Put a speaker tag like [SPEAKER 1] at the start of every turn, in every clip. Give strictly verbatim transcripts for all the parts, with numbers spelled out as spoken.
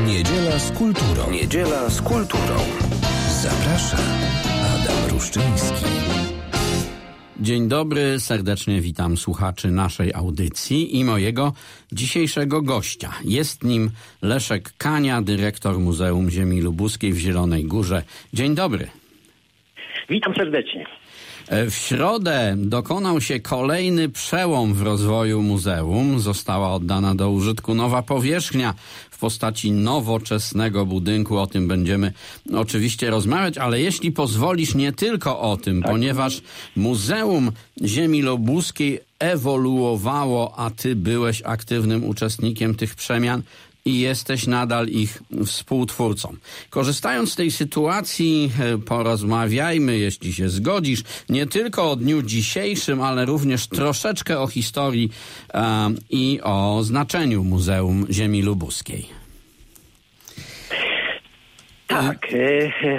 [SPEAKER 1] Niedziela z kulturą.
[SPEAKER 2] Niedziela z kulturą.
[SPEAKER 1] Zaprasza Adam Ruszczyński.
[SPEAKER 3] Dzień dobry, serdecznie witam słuchaczy naszej audycji i mojego dzisiejszego gościa. Jest nim Leszek Kania, dyrektor Muzeum Ziemi Lubuskiej w Zielonej Górze. Dzień dobry.
[SPEAKER 4] Witam serdecznie.
[SPEAKER 3] W środę dokonał się kolejny przełom w rozwoju muzeum. Została oddana do użytku nowa powierzchnia w postaci nowoczesnego budynku. O tym będziemy oczywiście rozmawiać, ale jeśli pozwolisz, nie tylko o tym, tak. Ponieważ Muzeum Ziemi Lubuskiej ewoluowało, a ty byłeś aktywnym uczestnikiem tych przemian i jesteś nadal ich współtwórcą. Korzystając z tej sytuacji, porozmawiajmy, jeśli się zgodzisz, nie tylko o dniu dzisiejszym, ale również troszeczkę o historii um, i o znaczeniu Muzeum Ziemi Lubuskiej.
[SPEAKER 4] Tak. E,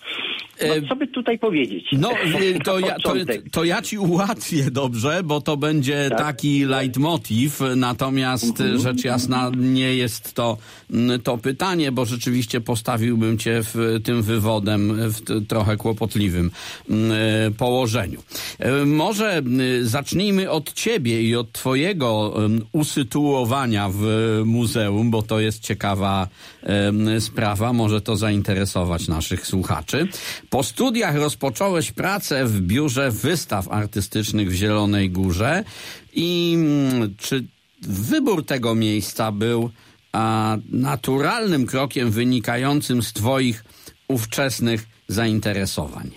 [SPEAKER 4] no, co by tutaj powiedzieć?
[SPEAKER 3] No, to ja, to, to ja ci ułatwię, dobrze, bo to będzie tak? taki leitmotiv, natomiast mhm. rzecz jasna nie jest to, to pytanie, bo rzeczywiście postawiłbym cię w tym wywodem w trochę kłopotliwym położeniu. Może zacznijmy od ciebie i od twojego usytuowania w muzeum, bo to jest ciekawa sprawa, może to zainteresować naszych słuchaczy. Po studiach rozpocząłeś pracę w Biurze Wystaw Artystycznych w Zielonej Górze i czy wybór tego miejsca był a, naturalnym krokiem wynikającym z twoich ówczesnych zainteresowań?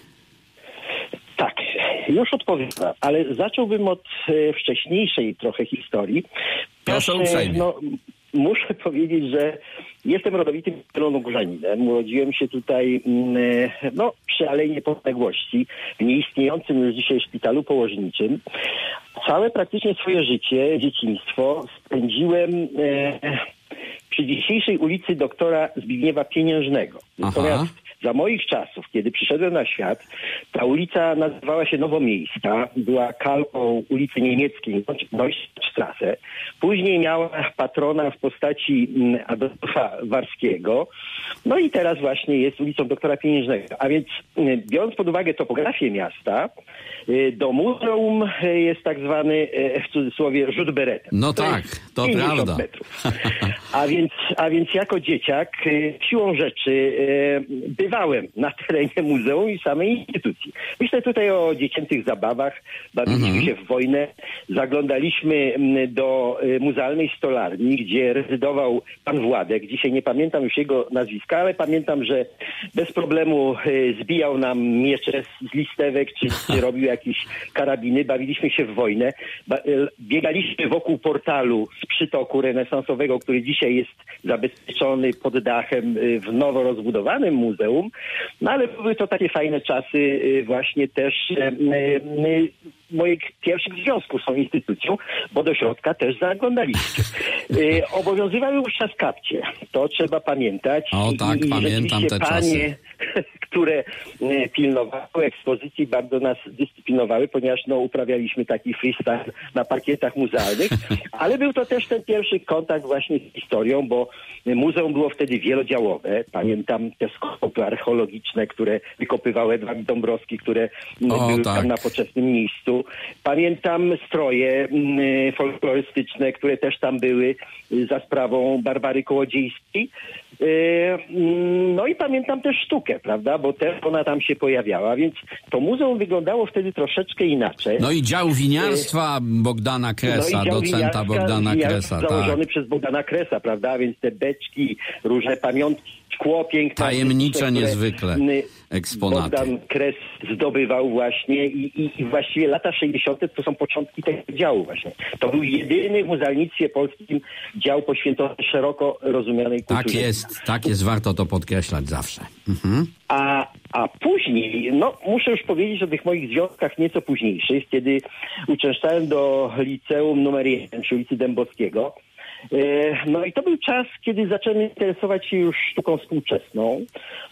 [SPEAKER 4] Tak, już odpowiem, ale zacząłbym od e, wcześniejszej trochę historii.
[SPEAKER 3] Proszę uprzejmie. No,
[SPEAKER 4] muszę powiedzieć, że jestem rodowitym zielonogórzaninem. Urodziłem się tutaj no, przy Alei Niepodległości, w nieistniejącym już dzisiaj szpitalu położniczym. Całe praktycznie swoje życie, dzieciństwo spędziłem e, przy dzisiejszej ulicy doktora Zbigniewa Pieniężnego. Natomiast za moich czasów, kiedy przyszedłem na świat, ta ulica nazywała się Nowomiejska, była kalką ulicy Niemieckiej, Neustrasse. Później miała patrona w postaci Adolfa Warskiego. No i teraz właśnie jest ulicą doktora Pieniężnego. A więc biorąc pod uwagę topografię miasta, do muzeum jest tak zwany, w cudzysłowie, rzut beretem.
[SPEAKER 3] No to tak, to prawda.
[SPEAKER 4] Metrów. A więc, a więc jako dzieciak siłą rzeczy bywałem na terenie muzeum i samej instytucji. Myślę tutaj o dziecięcych zabawach, bawiliśmy mhm. się w wojnę, zaglądaliśmy do muzealnej stolarni, gdzie rezydował pan Władek. Dzisiaj nie pamiętam już jego nazwiska, ale pamiętam, że bez problemu zbijał nam miecze z listewek, czy, czy robił jakieś karabiny. Bawiliśmy się w wojnę. Biegaliśmy wokół portalu z przytoku renesansowego, który dzisiaj jest zabezpieczony pod dachem w nowo rozbudowanym muzeum. No ale były to takie fajne czasy właśnie też moich pierwszych związków z tą instytucją, bo do środka też zaglądaliście. Obowiązywały wówczas kapcie. To trzeba pamiętać.
[SPEAKER 3] O tak,
[SPEAKER 4] I,
[SPEAKER 3] pamiętam te
[SPEAKER 4] panie,
[SPEAKER 3] czasy.
[SPEAKER 4] które pilnowały ekspozycji, bardzo nas dyscyplinowały, ponieważ no, uprawialiśmy taki freestyle na parkietach muzealnych, ale był to też ten pierwszy kontakt właśnie z historią, bo muzeum było wtedy wielodziałowe. Pamiętam te skopy archeologiczne, które wykopywał Edward Dąbrowski, które
[SPEAKER 3] o,
[SPEAKER 4] były
[SPEAKER 3] tak.
[SPEAKER 4] tam na poczesnym miejscu. Pamiętam stroje y, folklorystyczne, które też tam były y, za sprawą Barbary Kołodziejskiej. No i pamiętam też sztukę, prawda, bo też ona tam się pojawiała, więc to muzeum wyglądało wtedy troszeczkę inaczej.
[SPEAKER 3] No i dział winiarstwa Bogdana Kresa, no docenta winiarska,
[SPEAKER 4] winiarstwa
[SPEAKER 3] Bogdana Kresa.
[SPEAKER 4] założony
[SPEAKER 3] tak.
[SPEAKER 4] przez Bogdana Kresa, prawda, więc te beczki, różne pamiątki, szkło piękne.
[SPEAKER 3] Tajemnicze niezwykle eksponaty.
[SPEAKER 4] Bogdan Kres zdobywał właśnie i, i, i właściwie lata sześćdziesiąte to są początki tego działu właśnie. To był jedyny w muzealnictwie polskim dział poświęcony szeroko rozumianej kulturze.
[SPEAKER 3] Tak jest, tak jest, warto to podkreślać zawsze. Mhm.
[SPEAKER 4] A, a później, no muszę już powiedzieć o tych moich związkach nieco późniejszych, kiedy uczęszczałem do liceum numer jeden przy ulicy Dębowskiego. No i to był czas, kiedy zacząłem interesować się już sztuką współczesną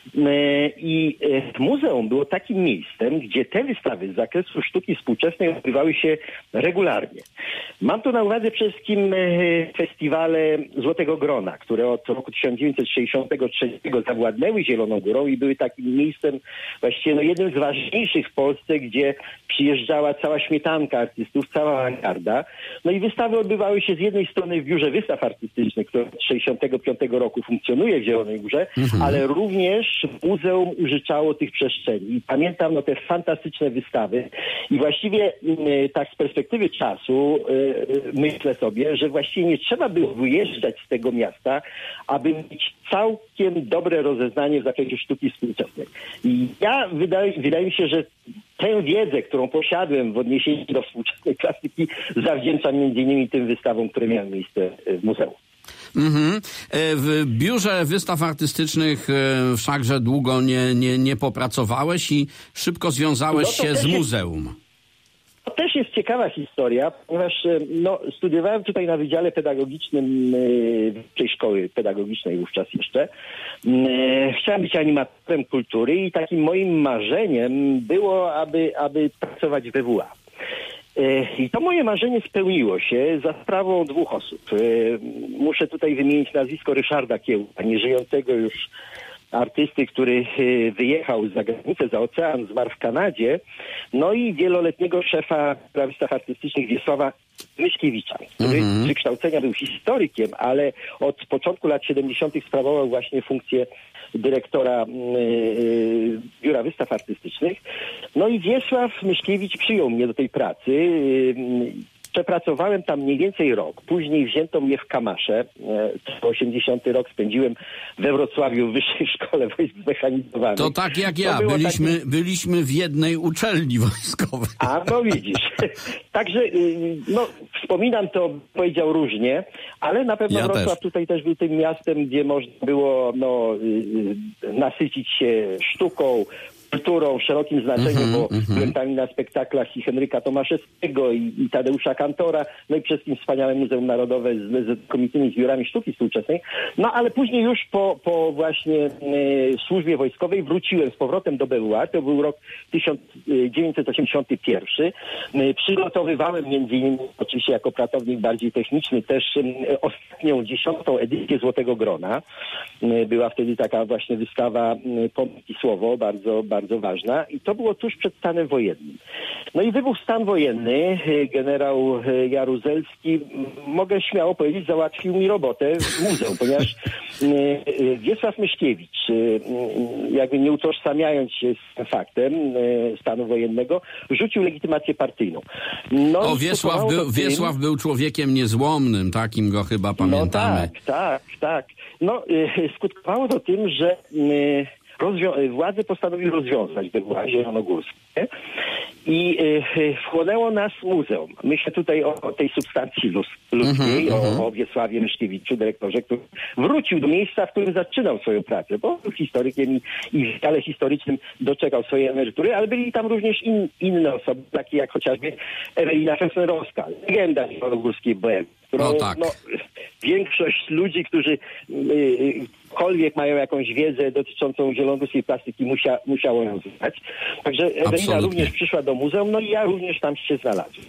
[SPEAKER 4] i muzeum było takim miejscem, gdzie te wystawy z zakresu sztuki współczesnej odbywały się regularnie. Mam tu na uwadze przede wszystkim festiwale Złotego Grona, które od roku tysiąc dziewięćset sześćdziesiątego trzeciego zawładnęły Zieloną Górą i były takim miejscem właściwie no, jednym z ważniejszych w Polsce, gdzie przyjeżdżała cała śmietanka artystów, cała awangarda. No i wystawy odbywały się z jednej strony w Biurze Wystaw Artystycznych, które od tysiąc dziewięćset sześćdziesiątego piątego roku funkcjonuje w Zielonej Górze, mhm. ale również muzeum użyczało tych przestrzeni. I pamiętam no, te fantastyczne wystawy i właściwie y, tak z perspektywy czasu y, myślę sobie, że właściwie nie trzeba było wyjeżdżać z tego miasta, aby mieć całkiem dobre rozeznanie w zakresie sztuki współczesnej. I ja wydaje, wydaje mi się, że tę wiedzę, którą posiadłem w odniesieniu do współczesnej klasyki, zawdzięczam między innymi tym wystawom, które miały miejsce w muzeum.
[SPEAKER 3] Mm-hmm. W Biurze Wystaw Artystycznych wszakże długo nie, nie, nie popracowałeś i szybko związałeś no się z muzeum.
[SPEAKER 4] Jest, to też jest ciekawa historia, ponieważ no, studiowałem tutaj na Wydziale Pedagogicznym tej Szkoły Pedagogicznej wówczas jeszcze. Chciałem być animatorem kultury i takim moim marzeniem było, aby, aby pracować w W W A. I to moje marzenie spełniło się za sprawą dwóch osób. Muszę tutaj wymienić nazwisko Ryszarda Kiełka, nieżyjącego już artysty, który wyjechał za granicę, za ocean, zmarł w Kanadzie, no i wieloletniego szefa wystaw artystycznych Wiesława Myszkiewicza, który mm-hmm. z wykształcenia był historykiem, ale od początku lat siedemdziesiątych sprawował właśnie funkcję dyrektora yy, Biura Wystaw Artystycznych. No i Wiesław Myszkiewicz przyjął mnie do tej pracy. Yy, Przepracowałem tam mniej więcej rok. Później wzięto mnie w Kamasze. osiemdziesiąty rok spędziłem we Wrocławiu w Wyższej Szkole Wojsk Zmechanizowanych.
[SPEAKER 3] To tak jak ja. Byliśmy, taki... byliśmy w jednej uczelni wojskowej.
[SPEAKER 4] A, no widzisz. Także, no, wspominam to, powiedział różnie, ale na pewno ja Wrocław też. Tutaj też był tym miastem, gdzie można było no, nasycić się sztuką, kulturą w szerokim znaczeniu, mm-hmm, bo mm-hmm. byłem tam na spektaklach i Henryka Tomaszewskiego i, i Tadeusza Kantora, no i przede wszystkim wspaniałe Muzeum Narodowe z znakomitymi zbiorami sztuki współczesnej. No ale później już po, po właśnie e, służbie wojskowej wróciłem z powrotem do B W A. To był rok tysiąc dziewięćset osiemdziesiąty pierwszy. E, przygotowywałem między innymi, oczywiście jako pracownik bardziej techniczny, też e, ostatnią, dziesiątą edycję Złotego Grona. E, była wtedy taka właśnie wystawa e, Pomnik i Słowo, bardzo, bardzo bardzo ważna i to było tuż przed stanem wojennym. No i wybuchł stan wojenny. Generał Jaruzelski, mogę śmiało powiedzieć, załatwił mi robotę w muzeum, ponieważ Wiesław Myszkiewicz, jakby nie utożsamiając się z tym faktem stanu wojennego, rzucił legitymację partyjną. No
[SPEAKER 3] o, Wiesław był, tym... Wiesław był człowiekiem niezłomnym, takim go chyba pamiętamy.
[SPEAKER 4] No tak, tak, tak. No, skutkowało to tym, że Rozwią- władze postanowiły rozwiązać B W A zielonogórskie i y, wchłonęło nas muzeum. Myślę tutaj o, o tej substancji lus- ludzkiej, mm-hmm. o, o Wiesławie Myszkiewiczu, dyrektorze, który wrócił do miejsca, w którym zaczynał swoją pracę, bo był historykiem i, i w dziale historycznym doczekał swojej emerytury, ale byli tam również in, inne osoby, takie jak chociażby Ewelina Fesnerowska, legenda zielonogórskiej bohemy, którą
[SPEAKER 3] no tak.
[SPEAKER 4] no, większość ludzi, którzy cokolwiek mają jakąś wiedzę dotyczącą zielonogórskiej plastyki, musia, musiało ją znać. Także Ewelina Absolutnie. również przyszła do muzeum, no i ja również tam się znalazłem.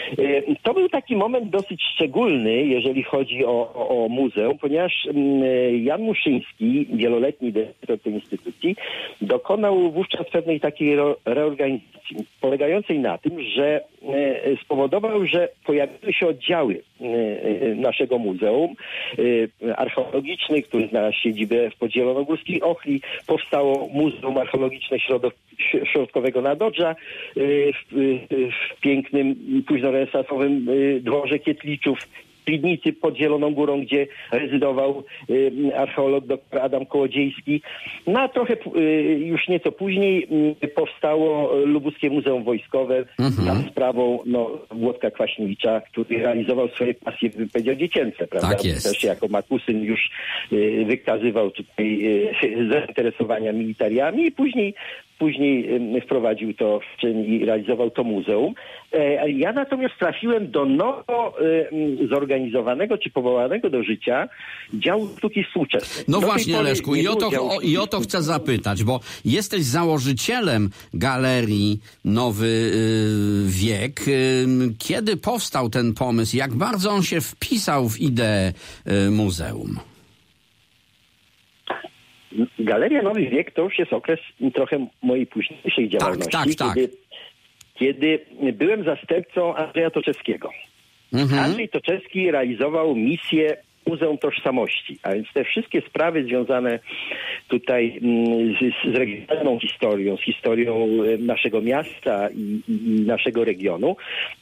[SPEAKER 4] To był taki moment dosyć szczególny, jeżeli chodzi o, o, o muzeum, ponieważ Jan Muszyński, wieloletni dyrektor tej instytucji, dokonał wówczas pewnej takiej reorganizacji, polegającej na tym, że spowodował, że pojawiły się oddziały naszego muzeum archeologiczny, który znalazł siedzibę w Podzielonogórskiej Ochli. Powstało Muzeum Archeologiczne Środow- Środkowego Nadodrza w, w pięknym, późnorenesansowym dworze Kietliczów, w Pidnicy pod Zieloną Górą, gdzie rezydował y, archeolog dr Adam Kołodziejski. No a trochę y, już nieco później y, powstało Lubuskie Muzeum Wojskowe mm-hmm. za sprawą no, Włodka Kwaśniewicza, który realizował swoje pasje, bym powiedział, dziecięce, prawda?
[SPEAKER 3] Tak jest.
[SPEAKER 4] Też jako makusyn już y, wykazywał tutaj y, zainteresowania militariami i później później wprowadził to w czyn i realizował to muzeum. Ja natomiast trafiłem do nowo zorganizowanego czy powołanego do życia działu sztuki współczesnej.
[SPEAKER 3] No do właśnie, Leszku, i o, to, o, i o to chcę zapytać, bo jesteś założycielem Galerii Nowy y, Wiek. Y, kiedy powstał ten pomysł? Jak bardzo on się wpisał w ideę y, muzeum?
[SPEAKER 4] Galeria Nowy Wiek to już jest okres trochę mojej późniejszej działalności,
[SPEAKER 3] tak, tak, tak.
[SPEAKER 4] Kiedy, kiedy byłem zastępcą Andrzeja Toczewskiego. Mhm. Andrzej Toczewski realizował misję Muzeum Tożsamości, a więc te wszystkie sprawy związane tutaj z, z regionalną historią, z historią naszego miasta i, i naszego regionu,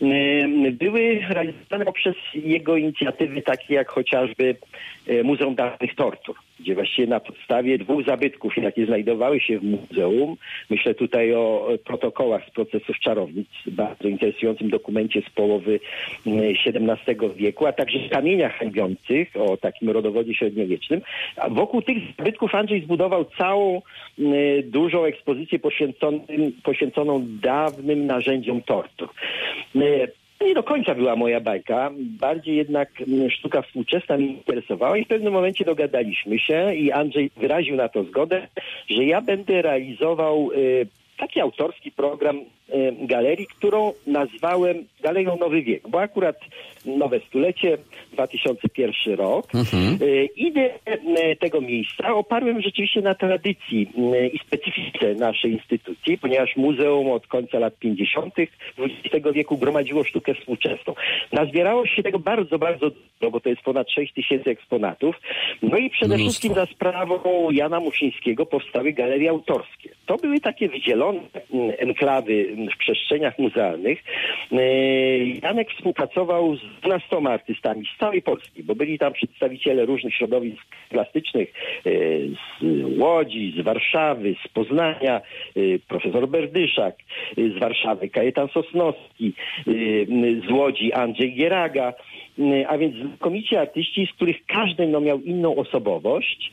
[SPEAKER 4] były realizowane poprzez jego inicjatywy takie jak chociażby Muzeum Dawnych Tortur, gdzie właściwie na podstawie dwóch zabytków, jakie znajdowały się w muzeum, myślę tutaj o protokołach z procesów czarownic, bardzo interesującym dokumencie z połowy siedemnastego wieku, a także kamieniach hańbiących o takim rodowodzie średniowiecznym. A wokół tych zabytków Andrzej zbudował całą y, dużą ekspozycję poświęconą, poświęconą dawnym narzędziom tortur. Y, Nie do końca była moja bajka, bardziej jednak sztuka współczesna mnie interesowała i w pewnym momencie dogadaliśmy się i Andrzej wyraził na to zgodę, że ja będę realizował y, taki autorski program y, galerii, którą nazwałem Galerią Nowy Wiek, bo akurat nowe stulecie, dwa tysiące pierwszy rok. Mhm. Y, ideę y, tego miejsca oparłem rzeczywiście na tradycji y, i specyfice naszej instytucji, ponieważ muzeum od końca lat pięćdziesiątych dwudziestego wieku gromadziło sztukę współczesną. Nazbierało się tego bardzo, bardzo dużo, bo to jest ponad sześć tysięcy eksponatów. No i przede Mnóstwo. wszystkim za sprawą Jana Muszyńskiego powstały galerie autorskie. To były takie wydzielone enklawy w przestrzeniach muzealnych. Janek współpracował z dwunastoma artystami z całej Polski, bo byli tam przedstawiciele różnych środowisk plastycznych z Łodzi, z Warszawy, z Poznania, profesor Berdyszak, z Warszawy Kajetan Sosnowski, z Łodzi Andrzej Gieraga, a więc znakomici artyści, z których każdy no, miał inną osobowość.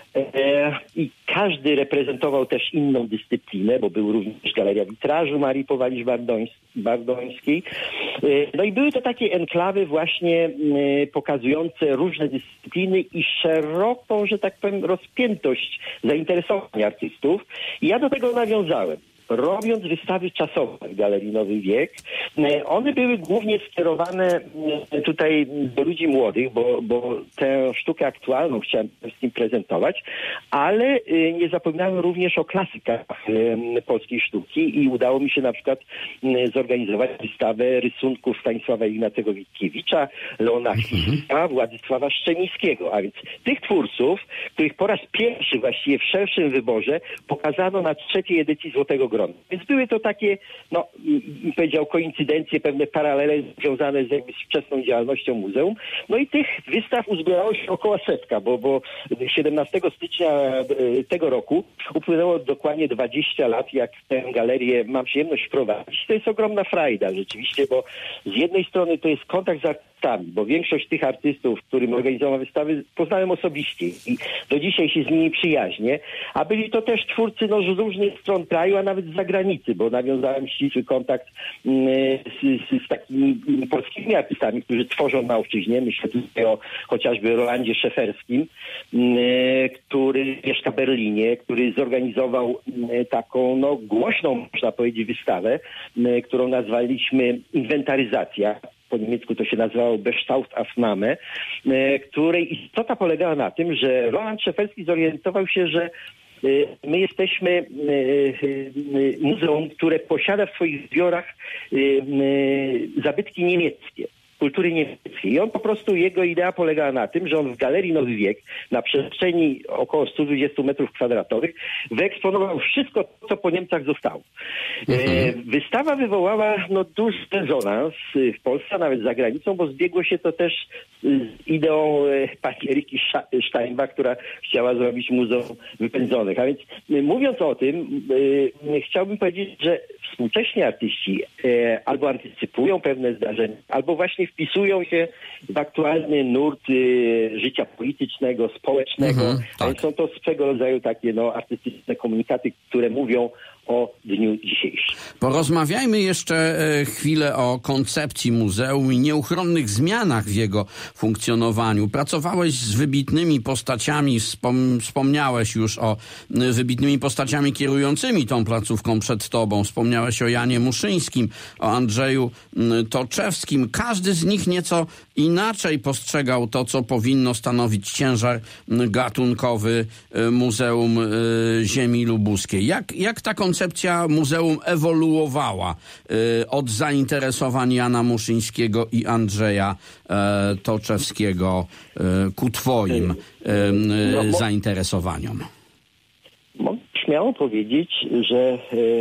[SPEAKER 4] I każdy reprezentował też inną dyscyplinę, bo był również Galeria Witrażu Marii Powalisz-Bardońskiej. No i były to takie enklawy właśnie pokazujące różne dyscypliny i szeroką, że tak powiem, rozpiętość zainteresowań artystów. I ja do tego nawiązałem, robiąc wystawy czasowe w Galerii Nowy Wiek. One były głównie skierowane tutaj do ludzi młodych, bo, bo tę sztukę aktualną chciałem z tym prezentować, ale nie zapominałem również o klasykach polskiej sztuki i udało mi się na przykład zorganizować wystawę rysunków Stanisława Ignacego Witkiewicza, Leona Chwilika, Władysława Szczemińskiego, a więc tych twórców, których po raz pierwszy właściwie w szerszym wyborze pokazano na trzeciej edycji Złotego Grona. Więc były to takie, no, bym powiedział, koincydencje, pewne paralele związane z jakby z wczesną działalnością muzeum. No i tych wystaw uzbierało się około setka, bo, bo siedemnastego stycznia tego roku upłynęło dokładnie dwadzieścia lat, jak tę galerię mam przyjemność prowadzić. To jest ogromna frajda rzeczywiście, bo z jednej strony to jest kontakt z artystami, bo większość tych artystów, którym organizowałem wystawy, poznałem osobiście i do dzisiaj się z nimi przyjaźnię, a byli to też twórcy no, z różnych stron kraju, a nawet z zagranicy, bo nawiązałem ścisły kontakt z, z, z takimi polskimi artystami, którzy tworzą na ojczyźnie. Myślę tutaj o chociażby Rolandzie Szeferskim, który mieszka w Berlinie, który zorganizował taką no, głośną, można powiedzieć, wystawę, którą nazwaliśmy Inwentaryzacja. Po niemiecku to się nazywało Bestaufaufnahme, której istota polegała na tym, że Roland Szeferski zorientował się, że my jesteśmy muzeum, które posiada w swoich zbiorach zabytki niemieckie, kultury niemieckiej. I on po prostu, jego idea polegała na tym, że on w Galerii Nowy Wiek na przestrzeni około stu dwudziestu metrów kwadratowych wyeksponował wszystko, co po Niemcach zostało. Mhm. Wystawa wywołała no, duży rezonans w Polsce, a nawet za granicą, bo zbiegło się to też z ideą pani Eriki Steinbach, która chciała zrobić Muzeum Wypędzonych. A więc mówiąc o tym, chciałbym powiedzieć, że współcześni artyści albo antycypują pewne zdarzenia, albo właśnie wpisują się w aktualny nurt y, życia politycznego, społecznego. Mhm, tak. Są to swego rodzaju takie no, artystyczne komunikaty, które mówią o dniu dzisiejszym.
[SPEAKER 3] Porozmawiajmy jeszcze chwilę o koncepcji muzeum i nieuchronnych zmianach w jego funkcjonowaniu. Pracowałeś z wybitnymi postaciami, wspom- wspomniałeś już o wybitnymi postaciami kierującymi tą placówką przed tobą. Wspomniałeś o Janie Muszyńskim, o Andrzeju Toczewskim. Każdy z nich nieco inaczej postrzegał to, co powinno stanowić ciężar gatunkowy Muzeum Ziemi Lubuskiej. Jak, jak ta koncepcja muzeum ewoluowała od zainteresowań Jana Muszyńskiego i Andrzeja Toczewskiego ku twoim zainteresowaniom?
[SPEAKER 4] Mogę śmiało powiedzieć, że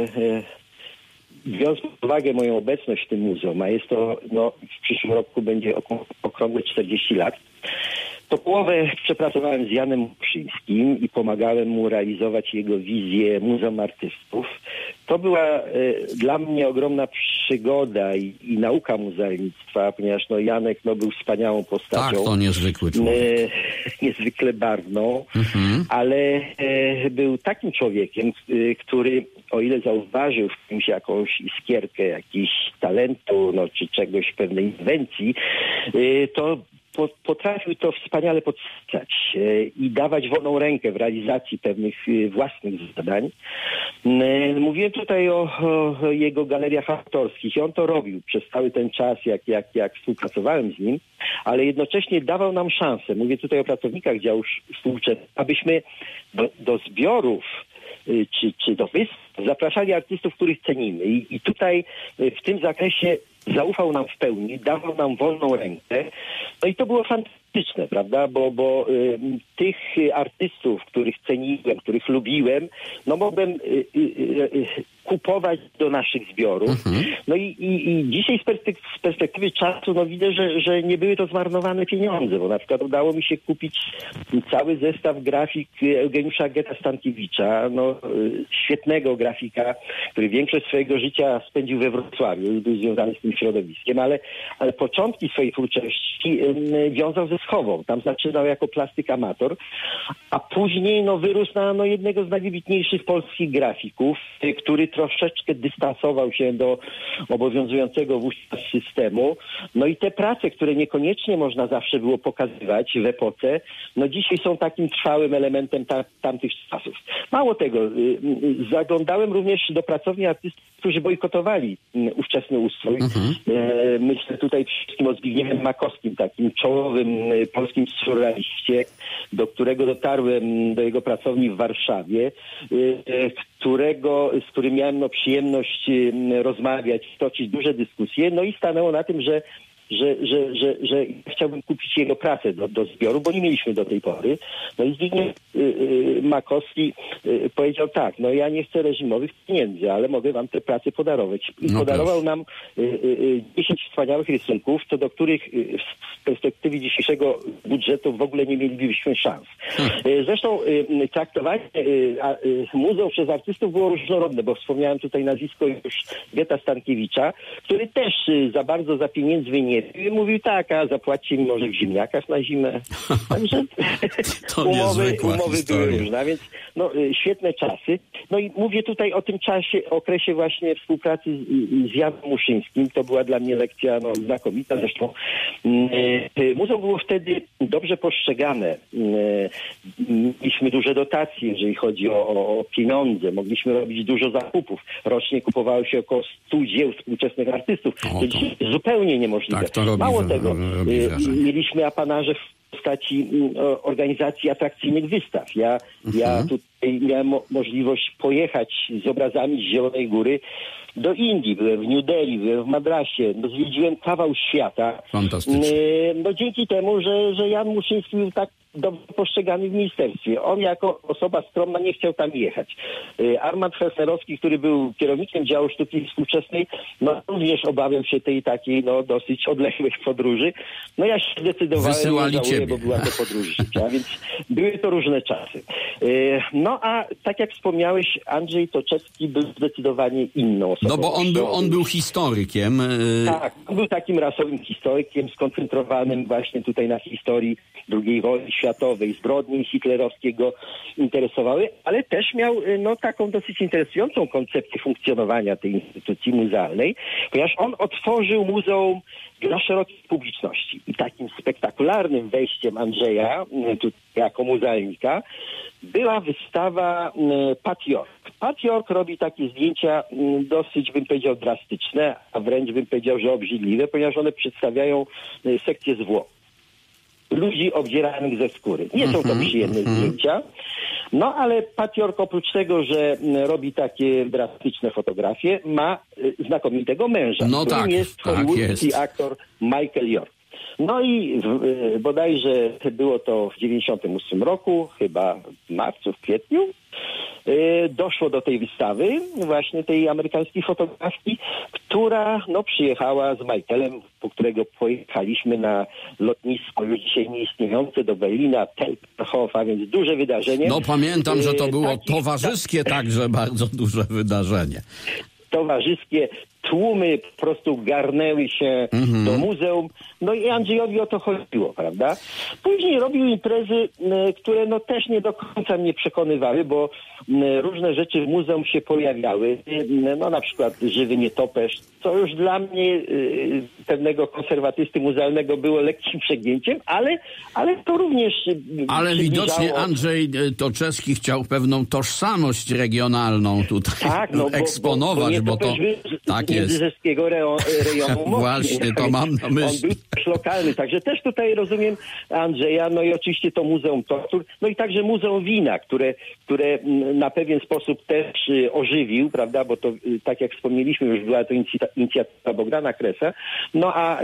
[SPEAKER 4] biorąc pod uwagę moją obecność w tym muzeum, a jest to, no, w przyszłym roku będzie okrągłe czterdzieści lat, to połowę przepracowałem z Janem Muszyńskim i pomagałem mu realizować jego wizję Muzeum Artystów. To była e, dla mnie ogromna przygoda i, i nauka muzealnictwa, ponieważ no, Janek no, był wspaniałą postacią.
[SPEAKER 3] Tak, to niezwykły człowiek.
[SPEAKER 4] E, niezwykle barwną, mhm. ale e, był takim człowiekiem, e, który o ile zauważył w kimś jakąś iskierkę, jakiś talentu, no, czy czegoś, pewnej inwencji, e, to potrafił to wspaniale podsycać i dawać wolną rękę w realizacji pewnych własnych zadań. Mówiłem tutaj o, o jego galeriach autorskich i on to robił przez cały ten czas, jak, jak, jak współpracowałem z nim, ale jednocześnie dawał nam szansę, mówię tutaj o pracownikach działu współczesnych, abyśmy do, do zbiorów czy, czy do wystaw zapraszali artystów, których cenimy. I, I tutaj w tym zakresie zaufał nam w pełni, dawał nam wolną rękę. No i to było fantastyczne, prawda? Bo, bo y, tych artystów, których ceniłem, których lubiłem, no mogłem y, y, y, kupować do naszych zbiorów. Mhm. No i, i, i dzisiaj z, perspek- z perspektywy czasu no widzę, że, że nie były to zmarnowane pieniądze, bo na przykład udało mi się kupić cały zestaw grafik Eugeniusza Geta-Stankiewicza, no y, świetnego grafika, który większość swojego życia spędził we Wrocławiu i był związany z tym środowiskiem, ale, ale początki swojej twórczości y, wiązał ze Schową. Tam zaczynał jako plastyk amator, a później no, wyrósł na no, jednego z najwybitniejszych polskich grafików, y, który troszeczkę dystansował się do obowiązującego wówczas systemu. No i te prace, które niekoniecznie można zawsze było pokazywać w epoce, no dzisiaj są takim trwałym elementem ta, tamtych czasów. Mało tego, y, y, zaglądałem również do pracowni artystów, którzy bojkotowali y, ówczesny ustrój. Mhm. Y, myślę tutaj przede wszystkim o Zbigniewie Makowskim, takim czołowym y, polskim surrealiście, do którego dotarłem do jego pracowni w Warszawie, y, y, którego, z którym miałem no, przyjemność y, rozmawiać, toczyć duże dyskusje, no i stanęło na tym, że Że, że, że, że chciałbym kupić jego pracę do, do zbioru, bo nie mieliśmy do tej pory. No i Zbigniew y, y, Makowski y, powiedział tak, no ja nie chcę reżimowych pieniędzy, ale mogę wam te prace podarować. I no podarował proszę. nam y, y, dziesięć wspaniałych rysunków, co do których y, z perspektywy dzisiejszego budżetu w ogóle nie mielibyśmy szans. Hmm. Y, zresztą y, traktowanie y, a, y, muzeum przez artystów było różnorodne, bo wspomniałem tutaj nazwisko już Geta-Stankiewicza, który też y, za bardzo za pieniędzmi nie mówił tak, a zapłaćcie mi może w ziemniakach na zimę. Także umowy, umowy były różne, a więc no, świetne czasy. No i mówię tutaj o tym czasie, okresie właśnie współpracy z, z Janem Muszyńskim. To była dla mnie lekcja no, znakomita. Zresztą e, muzeum było wtedy dobrze postrzegane. E, mieliśmy duże dotacje, jeżeli chodzi o, o, o pieniądze. Mogliśmy robić dużo zakupów. Rocznie kupowało się około stu dzieł współczesnych artystów. To dzisiaj zupełnie niemożliwe.
[SPEAKER 3] Tak, robi,
[SPEAKER 4] Mało tego,
[SPEAKER 3] robi
[SPEAKER 4] mieliśmy apanarze w postaci organizacji atrakcyjnych wystaw. Ja, mhm. ja tutaj miałem mo- możliwość pojechać z obrazami z Zielonej Góry do Indii, byłem w New Delhi, byłem w Madrasie, no, zwiedziłem kawał świata.
[SPEAKER 3] Fantastycznie.
[SPEAKER 4] No dzięki temu, że, że Jan Muszyński był tak dobrze postrzegany w ministerstwie. On jako osoba skromna nie chciał tam jechać. Armand Felsnerowski, który był kierownikiem działu sztuki współczesnej, no również obawiał się tej takiej no dosyć odległej podróży. No ja się zdecydowałem,
[SPEAKER 3] Wysyłali
[SPEAKER 4] nie żałuję,
[SPEAKER 3] ciebie.
[SPEAKER 4] bo była to podróż życia, więc były to różne czasy. No a tak jak wspomniałeś, Andrzej Toczewski był zdecydowanie inną osobą.
[SPEAKER 3] No bo on był, on był historykiem.
[SPEAKER 4] Tak, on był takim rasowym historykiem, skoncentrowanym właśnie tutaj na historii drugiej wojny światowej. Zbrodni hitlerowskiego interesowały, ale też miał no, taką dosyć interesującą koncepcję funkcjonowania tej instytucji muzealnej, ponieważ on otworzył muzeum dla szerokiej publiczności. I takim spektakularnym wejściem Andrzeja, tu jako muzealnika, była wystawa Pat York. Pat York robi takie zdjęcia dosyć, bym powiedział, drastyczne, a wręcz bym powiedział, że obrzydliwe, ponieważ one przedstawiają sekcję zwłok ludzi obdzieranych ze skóry. Nie są to przyjemne zdjęcia. No ale Pat York oprócz tego, że robi takie drastyczne fotografie, ma znakomitego męża,
[SPEAKER 3] no
[SPEAKER 4] którym
[SPEAKER 3] tak,
[SPEAKER 4] jest
[SPEAKER 3] tak
[SPEAKER 4] hollywoodzki
[SPEAKER 3] jest.
[SPEAKER 4] aktor Michael York. No i w, bodajże było to w dziewięćdziesiątym ósmym roku, chyba w marcu, w kwietniu, doszło do tej wystawy, właśnie tej amerykańskiej fotografii, która no, przyjechała z Michaelem, po którego pojechaliśmy na lotnisko już dzisiaj nieistniejące do Berlina, Tempelhof, a więc duże wydarzenie.
[SPEAKER 3] No pamiętam, że to było
[SPEAKER 4] Taki,
[SPEAKER 3] towarzyskie także bardzo duże wydarzenie.
[SPEAKER 4] Towarzyskie tłumy po prostu garnęły się mm-hmm. do muzeum. No i Andrzejowi o to chodziło, prawda? Później robił imprezy, które no też nie do końca mnie przekonywały, bo różne rzeczy w muzeum się pojawiały. No na przykład żywy nietoperz, co już dla mnie pewnego konserwatysty muzealnego było lekkim przegięciem, ale, ale to również...
[SPEAKER 3] Ale widocznie Andrzej Toczewski chciał pewną tożsamość regionalną tutaj tak, no, eksponować, bo, bo, bo to... By, tak jest.
[SPEAKER 4] Międzyrzeckiego rejonu.
[SPEAKER 3] Właśnie, to mam na myśli.
[SPEAKER 4] On był też lokalny, także też tutaj rozumiem Andrzeja, no i oczywiście to Muzeum Tortur, no i także Muzeum Wina, które, które na pewien sposób też ożywił, prawda, bo to tak jak wspomnieliśmy, już była to inicjatywa Bogdana Kresa, no a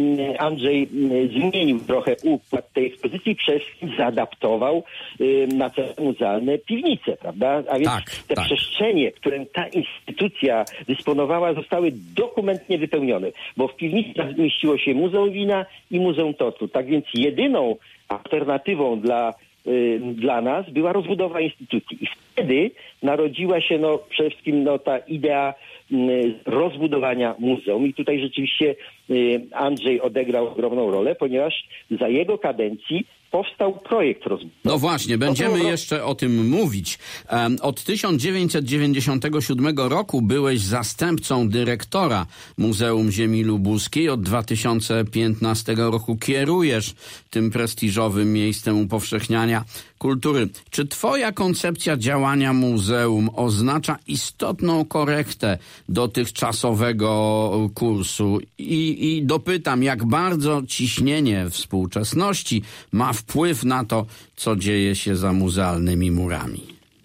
[SPEAKER 4] Andrzej zmienił trochę układ tej ekspozycji, przez zaadaptował na cele muzealne piwnice, prawda, a więc
[SPEAKER 3] tak,
[SPEAKER 4] te
[SPEAKER 3] tak.
[SPEAKER 4] przestrzenie, którym ta instytucja dysponowała, zostały dokumentnie wypełnione, bo w piwnicach zmieściło się Muzeum Wina i Muzeum Tortur. Tak więc jedyną alternatywą dla, y, dla nas była rozbudowa instytucji. I wtedy narodziła się no, przede wszystkim no, ta idea y, rozbudowania muzeum. I tutaj rzeczywiście y, Andrzej odegrał ogromną rolę, ponieważ za jego kadencji powstał projekt rozbudowy.
[SPEAKER 3] No właśnie, będziemy jeszcze o tym mówić. Od tysiąc dziewięćset dziewięćdziesiątego siódmego roku byłeś zastępcą dyrektora Muzeum Ziemi Lubuskiej. Od dwa tysiące piętnastego roku kierujesz tym prestiżowym miejscem upowszechniania kultury. Czy twoja koncepcja działania muzeum oznacza istotną korektę dotychczasowego kursu? I, i dopytam, jak bardzo ciśnienie współczesności ma wpływ na to, co dzieje się za muzealnymi murami?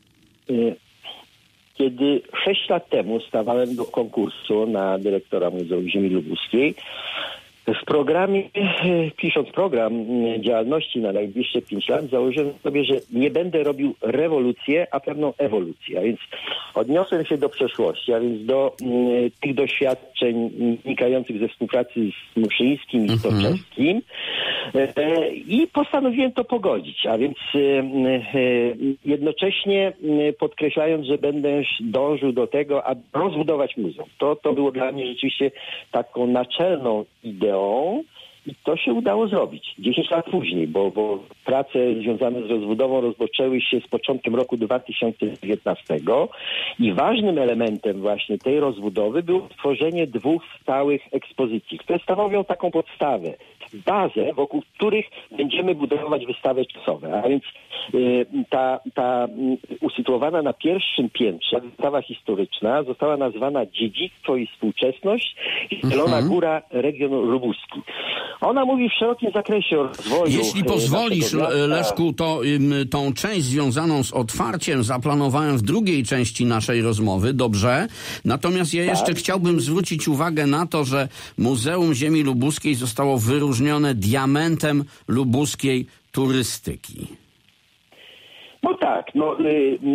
[SPEAKER 4] Kiedy sześć lat temu stawałem do konkursu na dyrektora Muzeum Ziemi Lubuskiej, w programie, pisząc program działalności na najbliższe pięć lat, założyłem sobie, że nie będę robił rewolucji, a pewną ewolucję. A więc odniosłem się do przeszłości, a więc do y, tych doświadczeń wynikających ze współpracy z Muszyńskim i Toczewskim y, i postanowiłem to pogodzić. A więc y, y, jednocześnie y, podkreślając, że będę dążył do tego, aby rozbudować muzeum. To, to było dla mnie rzeczywiście taką naczelną ideą. I to się udało zrobić dziesięć lat później, bo, bo prace związane z rozbudową rozpoczęły się z początkiem roku dwa tysiące dziewiętnastego i ważnym elementem właśnie tej rozbudowy było stworzenie dwóch stałych ekspozycji, które stanowią taką podstawę, bazę, wokół których będziemy budować wystawy czasowe. A więc y, ta, ta y, usytuowana na pierwszym piętrze wystawa historyczna została nazwana Dziedzictwo i współczesność i Zielona mhm. Góra, region lubuski. Ona mówi w szerokim zakresie o rozwoju.
[SPEAKER 3] Jeśli pozwolisz, Leszku, to y, tą część związaną z otwarciem zaplanowałem w drugiej części naszej rozmowy, dobrze? Natomiast ja jeszcze tak. chciałbym zwrócić uwagę na to, że Muzeum Ziemi Lubuskiej zostało wyróżnione diamentem lubuskiej turystyki.
[SPEAKER 4] No tak, no y, y,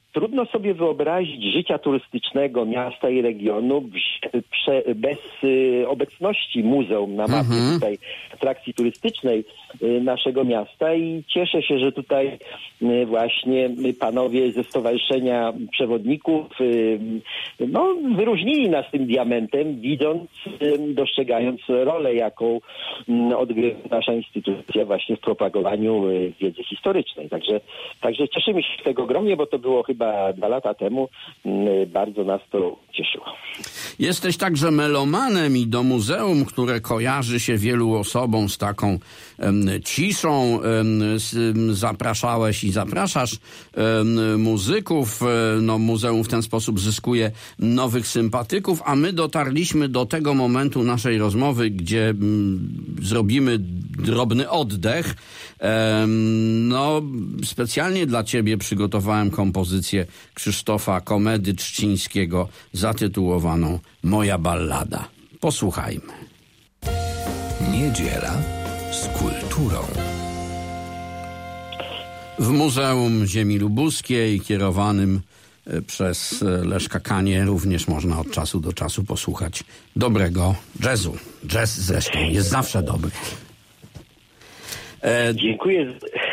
[SPEAKER 4] trudno sobie wyobrazić życia turystycznego miasta i regionu bez obecności muzeum na mapie mhm. tutaj atrakcji turystycznej naszego miasta i cieszę się, że tutaj właśnie panowie ze Stowarzyszenia Przewodników no, wyróżnili nas tym diamentem, widząc, dostrzegając rolę, jaką odgrywa nasza instytucja właśnie w propagowaniu wiedzy historycznej. Także, także cieszymy się z tego ogromnie, bo to było chyba dwa lata temu. Bardzo nas to cieszyło.
[SPEAKER 3] Jesteś także melomanem i do muzeum, które kojarzy się wielu osobom z taką em, ciszą, em, z, zapraszałeś i zapraszasz em, muzyków. No, muzeum w ten sposób zyskuje nowych sympatyków, a my dotarliśmy do tego momentu naszej rozmowy, gdzie m, zrobimy drobny oddech. Em, no, specjalnie dla ciebie przygotowałem kompozycję Krzysztofa Komedy Trzcińskiego zatytułowaną Moja ballada. Posłuchajmy.
[SPEAKER 1] Niedziela z kulturą.
[SPEAKER 3] W Muzeum Ziemi Lubuskiej kierowanym przez Leszka Kanię również można od czasu do czasu posłuchać dobrego jazzu. Jazz zresztą jest zawsze dobry.
[SPEAKER 4] E... Dziękuję.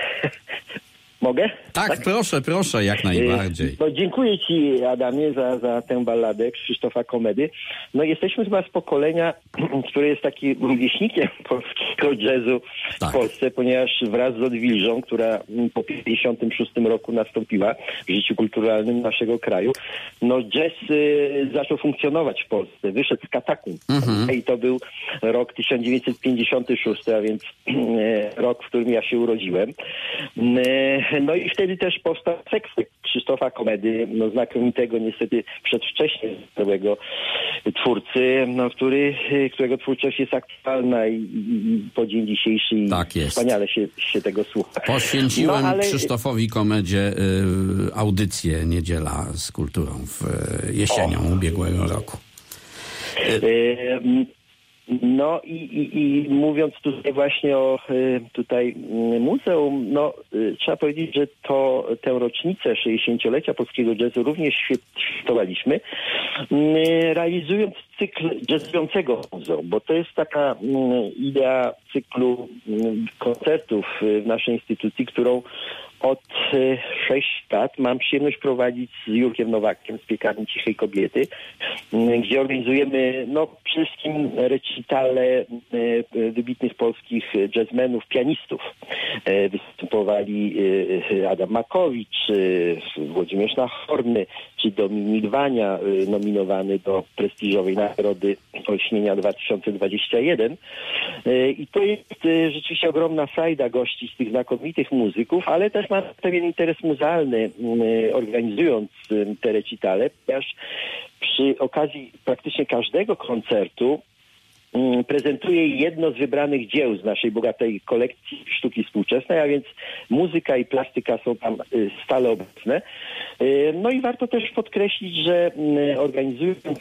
[SPEAKER 4] Mogę?
[SPEAKER 3] Tak, tak, proszę, proszę, jak najbardziej.
[SPEAKER 4] No, dziękuję ci, Adamie, za, za tę balladę Krzysztofa Komedy. No jesteśmy chyba z pokolenia, które jest takim rówieśnikiem polskiego jazzu tak. w Polsce, ponieważ wraz z odwilżą, która po pięćdziesiątym szóstym roku nastąpiła w życiu kulturalnym naszego kraju, no jazz y, zaczął funkcjonować w Polsce. Wyszedł z katakumb. Mhm. I to był rok tysiąc dziewięćset pięćdziesiąty szósty, a więc y, rok, w którym ja się urodziłem. Y, No i wtedy też powstał Sekstek Krzysztofa Komedy, no znakomitego niestety przedwcześnie zmarłego twórcy, no, który, którego twórczość jest aktualna i, i po dzień dzisiejszy i
[SPEAKER 3] tak
[SPEAKER 4] wspaniale się, się tego słucha.
[SPEAKER 3] Poświęciłem no, ale... Krzysztofowi Komedzie y, audycję Niedziela z kulturą w y, jesienią o. ubiegłego roku.
[SPEAKER 4] Y... Y, No i, i, i mówiąc tutaj właśnie o tutaj muzeum, no trzeba powiedzieć, że to tę rocznicę sześćdziesięciolecia polskiego jazzu również świętowaliśmy, realizując cykl jazzującego muzeum, bo to jest taka idea cyklu koncertów w naszej instytucji, którą od sześciu lat mam przyjemność prowadzić z Jurkiem Nowakiem z Piekarni Cichej Kobiety, gdzie organizujemy no, przede wszystkim recitale wybitnych polskich jazzmenów, pianistów. Występowali Adam Makowicz, Włodzimierz Nachorny, czy Dominik Wania, nominowany do prestiżowej nagrody Olśnienia dwa tysiące dwudziesty pierwszy. I to jest rzeczywiście ogromna frajda gościć tych znakomitych muzyków, ale też ma pewien interes muzealny, organizując te recitale, ponieważ przy okazji praktycznie każdego koncertu prezentuje jedno z wybranych dzieł z naszej bogatej kolekcji sztuki współczesnej, a więc muzyka i plastyka są tam stale obecne. No i warto też podkreślić, że organizując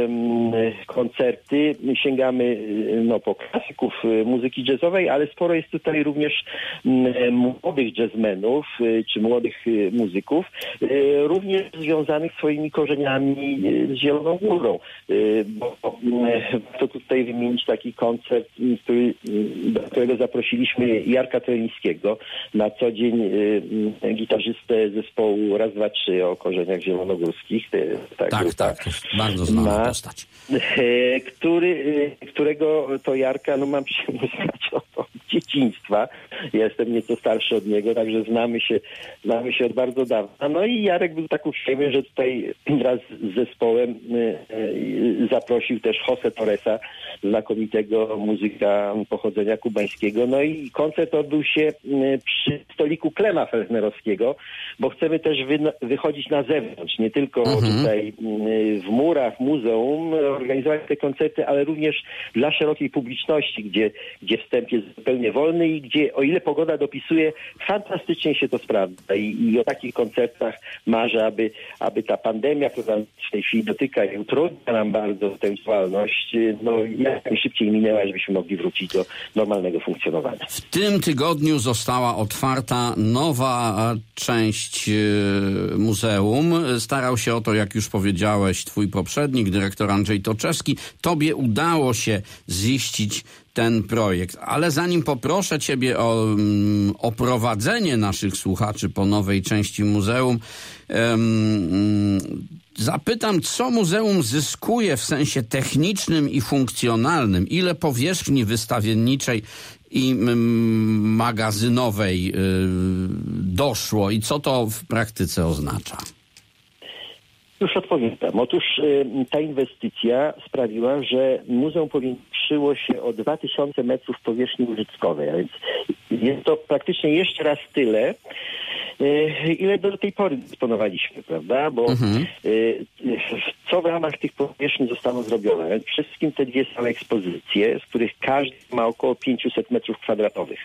[SPEAKER 4] koncerty sięgamy no, po klasyków muzyki jazzowej, ale sporo jest tutaj również młodych jazzmenów czy młodych muzyków, również związanych swoimi korzeniami z Zieloną Górą. Bo warto tutaj wymienić taki koncert, który, do którego zaprosiliśmy Jarka Trelińskiego, na co dzień y, gitarzystę zespołu Raz, Dwa, Trzy o korzeniach zielonogórskich.
[SPEAKER 3] Tak, tak, tak, to jest bardzo znana ma, postać.
[SPEAKER 4] Y, który, y, którego to Jarka, no mam przyjemność znać od, od dzieciństwa. Ja jestem nieco starszy od niego, także znamy się, znamy się od bardzo dawna. No i Jarek był tak uprzejmy, że tutaj wraz z zespołem y, y, zaprosił też José Torresa, znakomitego muzyka pochodzenia kubańskiego. No i koncert odbył się przy stoliku Klema Felsnerowskiego, bo chcemy też wy, wychodzić na zewnątrz, nie tylko mhm. tutaj w murach muzeum organizować te koncerty, ale również dla szerokiej publiczności, gdzie, gdzie wstęp jest zupełnie zupełnie wolny i gdzie, o ile pogoda dopisuje, fantastycznie się to sprawdza. I, i o takich koncertach marzę, aby, aby ta pandemia, która w tej chwili dotyka i utrudnia nam bardzo tę działalność, no jak najszybciej minęła, żebyśmy mogli wrócić do normalnego funkcjonowania.
[SPEAKER 3] W tym tygodniu została otwarta nowa część muzeum. Starał się o to, jak już powiedziałeś, twój poprzednik, dyrektor Andrzej Toczewski. Tobie udało się ziścić ten projekt. Ale zanim poproszę ciebie o um, oprowadzenie naszych słuchaczy po nowej części muzeum, um, zapytam, co muzeum zyskuje w sensie technicznym i funkcjonalnym? Ile powierzchni wystawienniczej i um, magazynowej y, doszło i co to w praktyce oznacza?
[SPEAKER 4] Już odpowiem. Otóż y, ta inwestycja sprawiła, że muzeum powiększyło się o dwa tysiące metrów powierzchni użytkowej, a więc jest to praktycznie jeszcze raz tyle, y, ile do tej pory dysponowaliśmy, prawda? Bo mhm. y, co w ramach tych powierzchni zostało zrobione? Przede wszystkim te dwie sale ekspozycje, z których każdy ma około pięćset metrów kwadratowych.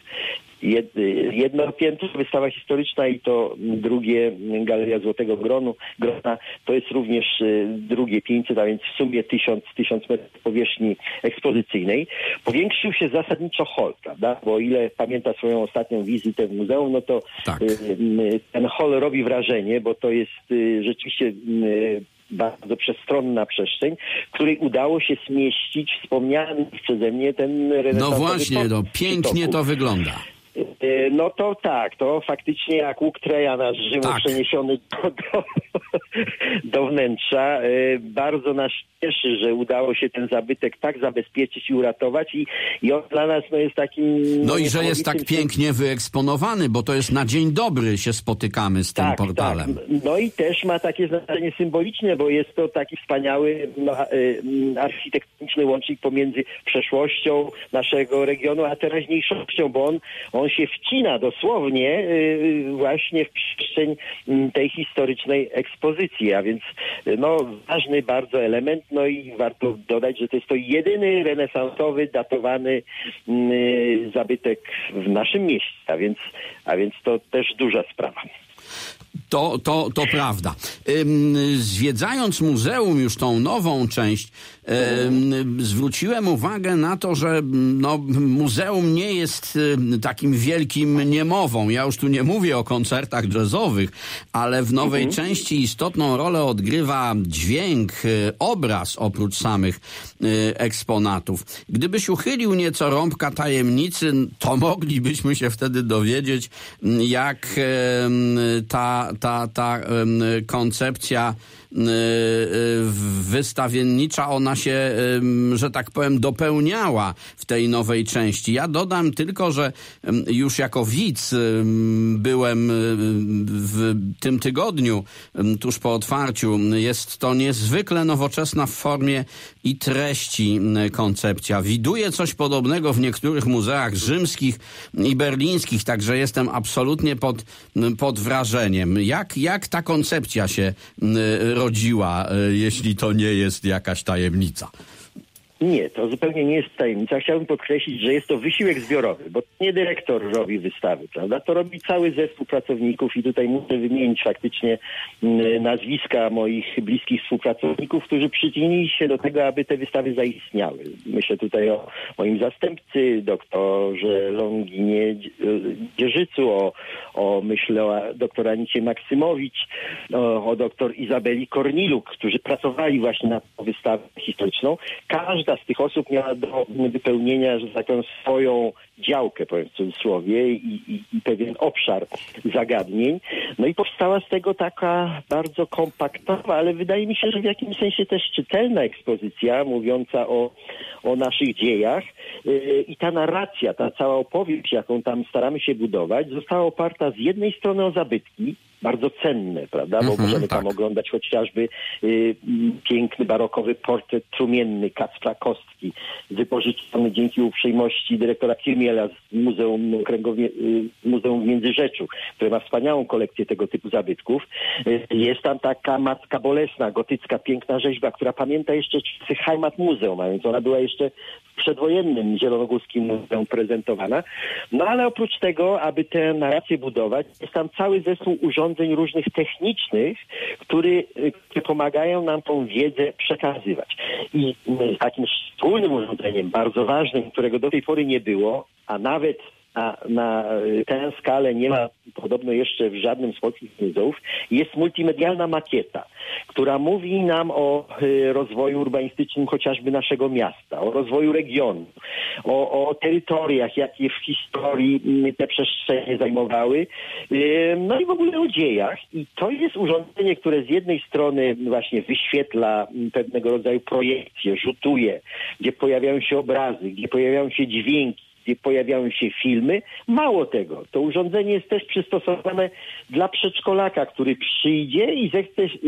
[SPEAKER 4] Jedno piętro wystawa historyczna i to drugie Galeria Złotego Gronu, Grona, to jest również drugie pięćset, a więc w sumie tysiąc, tysiąc metrów powierzchni ekspozycyjnej. Powiększył się zasadniczo hol, prawda? Bo o ile pamięta swoją ostatnią wizytę w muzeum, no to tak. ten hol robi wrażenie, bo to jest rzeczywiście bardzo przestronna przestrzeń, w której udało się zmieścić wspomniany przeze mnie ten renesansowy.
[SPEAKER 3] No właśnie, no, pięknie to wygląda.
[SPEAKER 4] No to tak, to faktycznie jak łuk Trojana z Rzymu tak. przeniesiony do, do, do wnętrza. Bardzo nas cieszy, że udało się ten zabytek tak zabezpieczyć i uratować i, i on dla nas no, jest takim...
[SPEAKER 3] No i że jest tak pięknie wyeksponowany, bo to jest na dzień dobry się spotykamy z tym
[SPEAKER 4] tak,
[SPEAKER 3] portalem.
[SPEAKER 4] Tak. No i też ma takie znaczenie symboliczne, bo jest to taki wspaniały no, architektoniczny łącznik pomiędzy przeszłością naszego regionu, a teraźniejszością, bo on, on się wcina dosłownie właśnie w przestrzeń tej historycznej ekspozycji, a więc no, ważny bardzo element. No i warto dodać, że to jest to jedyny renesansowy, datowany yy, zabytek w naszym mieście, a więc, a więc to też duża sprawa.
[SPEAKER 3] To, to, to prawda. Zwiedzając muzeum, już tą nową część, zwróciłem uwagę na to, że no, muzeum nie jest takim wielkim niemową. Ja już tu nie mówię o koncertach jazzowych, ale w nowej mhm. części istotną rolę odgrywa dźwięk, obraz oprócz samych eksponatów. Gdybyś uchylił nieco rąbka tajemnicy, to moglibyśmy się wtedy dowiedzieć, jak ta ta, ta koncepcja wystawiennicza, ona się, że tak powiem, dopełniała w tej nowej części. Ja dodam tylko, że już jako widz byłem w tym tygodniu, tuż po otwarciu. Jest to niezwykle nowoczesna w formie i treści koncepcja. Widuję coś podobnego w niektórych muzeach rzymskich i berlińskich, także jestem absolutnie pod, pod wrażeniem. Jak, jak ta koncepcja się rodziła, jeśli to nie jest jakaś tajemnica?
[SPEAKER 4] Nie, to zupełnie nie jest tajemnica. Chciałbym podkreślić, że jest to wysiłek zbiorowy, bo nie dyrektor robi wystawy, prawda? To robi cały zespół pracowników i tutaj muszę wymienić faktycznie nazwiska moich bliskich współpracowników, którzy przyczynili się do tego, aby te wystawy zaistniały. Myślę tutaj o moim zastępcy, doktorze Longinie Dzierżycu, o, o myślę o doktor Anicie Maksymowicz, o, o doktor Izabeli Korniluk, którzy pracowali właśnie nad tą wystawą historyczną. Każda z tych osób miała do wypełnienia, że tak powiem, swoją działkę, powiem w cudzysłowie, i, i, i pewien obszar zagadnień. No i powstała z tego taka bardzo kompaktowa, ale wydaje mi się, że w jakimś sensie też czytelna ekspozycja, mówiąca o, o naszych dziejach. Yy, I ta narracja, ta cała opowieść, jaką tam staramy się budować, została oparta z jednej strony o zabytki, bardzo cenne, prawda? Bo mhm, możemy tam tak. oglądać chociażby y, piękny barokowy portret trumienny Kacpra Kostki, wypożyczony dzięki uprzejmości dyrektora Kirmiela z Muzeum, Kręgowie, y, Muzeum w Międzyrzeczu, które ma wspaniałą kolekcję tego typu zabytków. Y, jest tam taka Matka Bolesna, gotycka, piękna rzeźba, która pamięta jeszcze czasy Heimat Muzeum, a więc ona była jeszcze w przedwojennym Zielonogórskim Muzeum prezentowana. No ale oprócz tego, aby tę narrację budować, jest tam cały zespół urządzeń różnych technicznych, który, które pomagają nam tą wiedzę przekazywać. I takim wspólnym urządzeniem, bardzo ważnym, którego do tej pory nie było, a nawet a na tę skalę nie ma podobno jeszcze w żadnym z polskich muzeów, jest multimedialna makieta, która mówi nam o rozwoju urbanistycznym chociażby naszego miasta, o rozwoju regionu, o, o terytoriach, jakie w historii te przestrzenie zajmowały, no i w ogóle o dziejach. I to jest urządzenie, które z jednej strony właśnie wyświetla pewnego rodzaju projekcje, rzutuje, gdzie pojawiają się obrazy, gdzie pojawiają się dźwięki, gdzie pojawiają się filmy. Mało tego, to urządzenie jest też przystosowane dla przedszkolaka, który przyjdzie i zechce yy,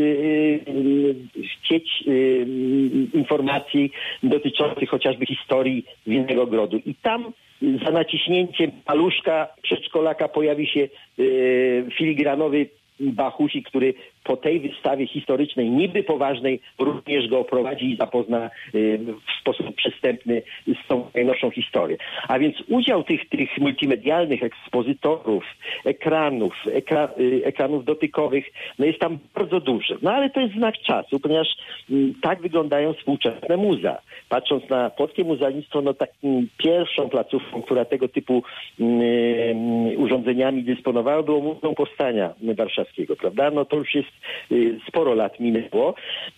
[SPEAKER 4] yy, chcieć yy, informacji dotyczących chociażby historii Winnego Grodu. I tam za naciśnięciem paluszka przedszkolaka pojawi się yy, filigranowy Bachusik, który po tej wystawie historycznej, niby poważnej, również go oprowadzi i zapozna y, w sposób przystępny z tą najnowszą historię. A więc udział tych, tych multimedialnych ekspozytorów, ekranów, ekra, y, ekranów dotykowych, no jest tam bardzo duży. No ale to jest znak czasu, ponieważ y, tak wyglądają współczesne muzea. Patrząc na polskie muzealnictwo, no taką pierwszą placówką, która tego typu y, y, urządzeniami dysponowała, było Muzeum Powstania Warszawskiego, prawda? No to już jest sporo lat minęło.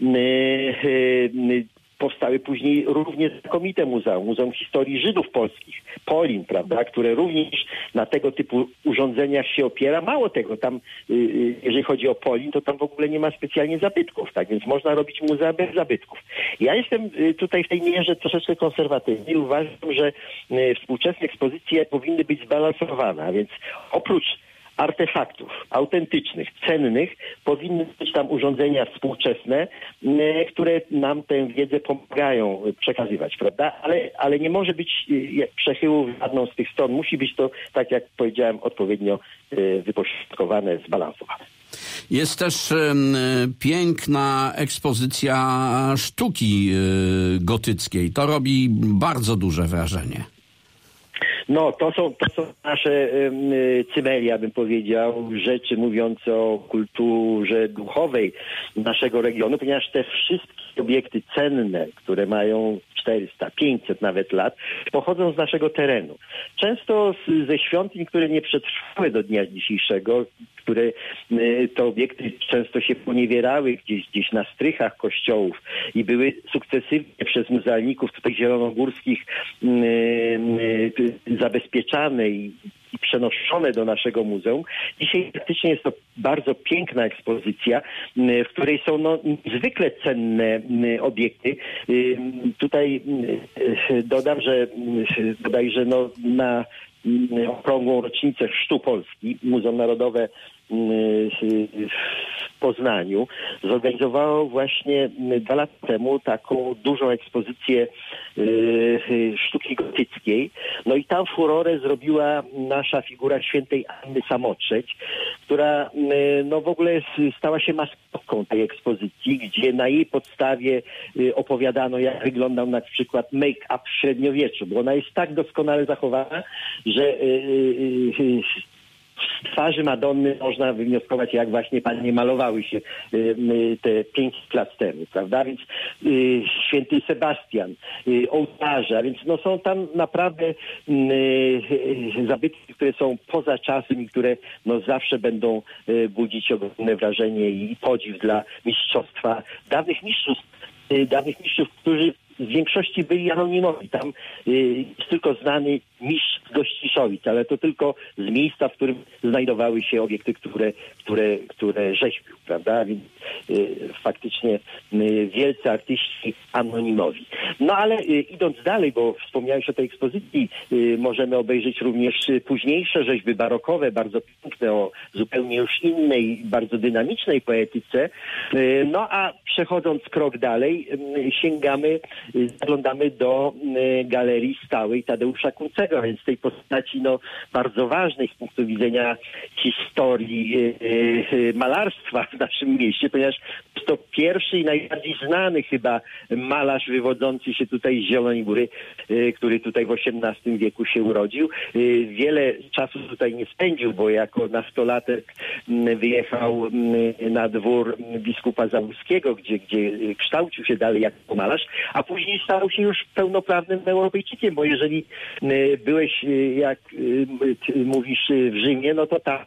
[SPEAKER 4] Powstały później również znakomite muzeum, Muzeum Historii Żydów Polskich, Polin, prawda, które również na tego typu urządzeniach się opiera. Mało tego, tam, jeżeli chodzi o Polin, to tam w ogóle nie ma specjalnie zabytków, tak więc można robić muzea bez zabytków. Ja jestem tutaj w tej mierze troszeczkę konserwatywny i uważam, że współczesne ekspozycje powinny być zbalansowane, a więc oprócz artefaktów autentycznych, cennych, powinny być tam urządzenia współczesne, które nam tę wiedzę pomagają przekazywać, prawda? Ale, ale nie może być przechyłu w żadną z tych stron. Musi być to, tak jak powiedziałem, odpowiednio wypośrodkowane, zbalansowane.
[SPEAKER 3] Jest też y, piękna ekspozycja sztuki y, gotyckiej. To robi bardzo duże wrażenie.
[SPEAKER 4] No, to są, to są nasze y, cymeria, bym powiedział, rzeczy mówiące o kulturze duchowej naszego regionu, ponieważ te wszystkie obiekty cenne, które mają czterysta, pięćset nawet lat, pochodzą z naszego terenu. Często z, ze świątyń, które nie przetrwały do dnia dzisiejszego, które y, te obiekty często się poniewierały gdzieś, gdzieś na strychach kościołów i były sukcesywnie przez muzealników tutaj zielonogórskich y, y, zabezpieczane i, i przenoszone do naszego muzeum. Dzisiaj praktycznie jest to bardzo piękna ekspozycja, w której są no, niezwykle cenne obiekty. Tutaj dodam, że bodajże no, na okrągłą rocznicę Chrztu Polski Muzeum Narodowe w Poznaniu zorganizowało właśnie dwa lata temu taką dużą ekspozycję sztuki gotyckiej. No i tam furorę zrobiła nasza figura świętej Anny Samotrzeć, która no w ogóle stała się maskotką tej ekspozycji, gdzie na jej podstawie opowiadano, jak wyglądał na przykład make-up w średniowieczu, bo ona jest tak doskonale zachowana, że z twarzy Madonny można wywnioskować, jak właśnie panie malowały się te pięćset lat temu, prawda? Więc y, święty Sebastian, y, ołtarze, a więc no, są tam naprawdę y, y, zabytki, które są poza czasem i które no, zawsze będą y, budzić ogromne wrażenie i podziw dla mistrzostwa dawnych mistrzów, y, dawnych mistrzów, którzy w większości byli anonimowi. Tam y, jest tylko znany mistrz z Gościszowic, ale to tylko z miejsca, w którym znajdowały się obiekty, które, które, które rzeźbił, prawda? Więc faktycznie wielcy artyści anonimowi. No ale idąc dalej, bo wspomniałeś o tej ekspozycji, możemy obejrzeć również późniejsze rzeźby barokowe, bardzo piękne, o zupełnie już innej, bardzo dynamicznej poetyce. No a przechodząc krok dalej, sięgamy, zaglądamy do galerii stałej Tadeusza Kuncego, więc tej postaci no, bardzo ważnej z punktu widzenia historii malarstwa w naszym mieście, ponieważ jest to pierwszy i najbardziej znany chyba malarz wywodzący się tutaj z Zielonej Góry, który tutaj w osiemnastym wieku się urodził. Wiele czasu tutaj nie spędził, bo jako nastolatek wyjechał na dwór biskupa Załuskiego, gdzie, gdzie kształcił się dalej jako malarz, a później stał się już pełnoprawnym Europejczykiem, bo jeżeli byłeś, jak mówisz, w Rzymie, no to tam